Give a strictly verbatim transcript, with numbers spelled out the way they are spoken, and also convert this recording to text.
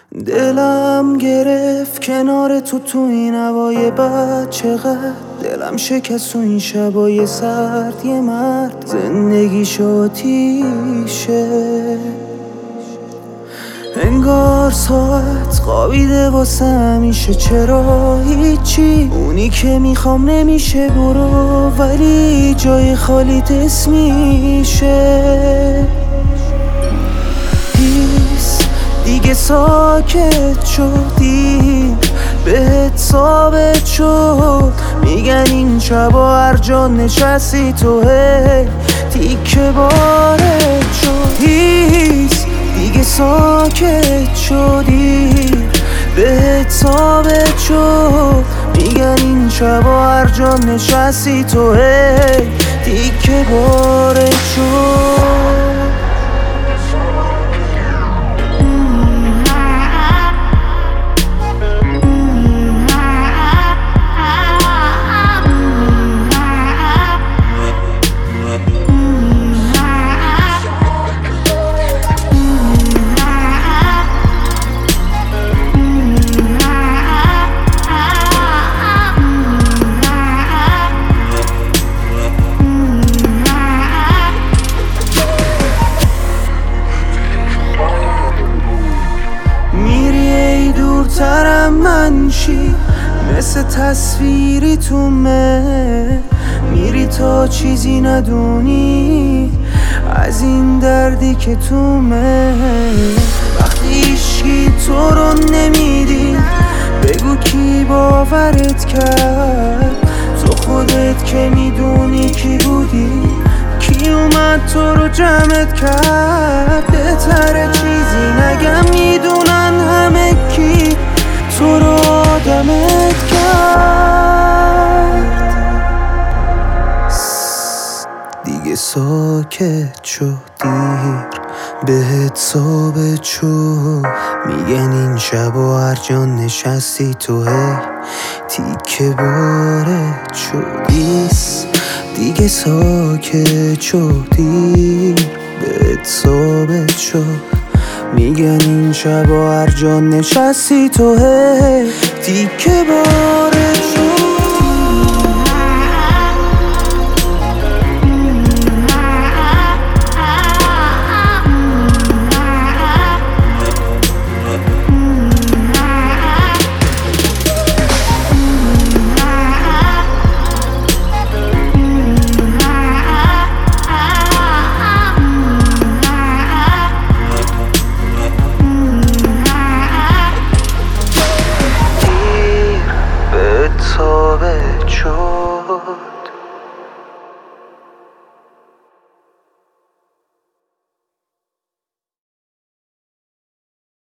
دلم گرفت کنار تو تو این هوای بد، چقدر دلم شکست تو این شبای سرد. یه مرد زندگیش آتیشه، انگار ساعت خوابیده واسه همیشه. چرا هیچی اونی که میخوام نمیشه، برو ولی جای خالی دست میشه. دیگه ساکت شدی، بهت ثابت شد. میگن این شبا هر جا نشستی تو هی تیکه بارت شد. هیس دیگه ساکت شدی، بهت ثابت شد. میگن این شبا هر جا نشستی تو هی تیکه بارت شد. دورترم من چی مثل تصویری تو مه، میری تا چیزی ندونی از این دردی که تو مه. وقتی هیچکی تو رو نمیدی بگو کی باورت کرد، تو خودت که میدونی کی بودی، کی اومد تو رو جمعت کرد. بهتره چیزی نگم، میدونن همه کی تو رو آدمت کرد. دیگه ساکت شد، دیر بهت ثابت شد. میگن این شبا هر جا نشستی تو هی تیکه بارت شد. دیگه ساکت شدی، بهت ثابت شد. میگن این شبا هر جا نشستی تو هی تیکه بارت شد.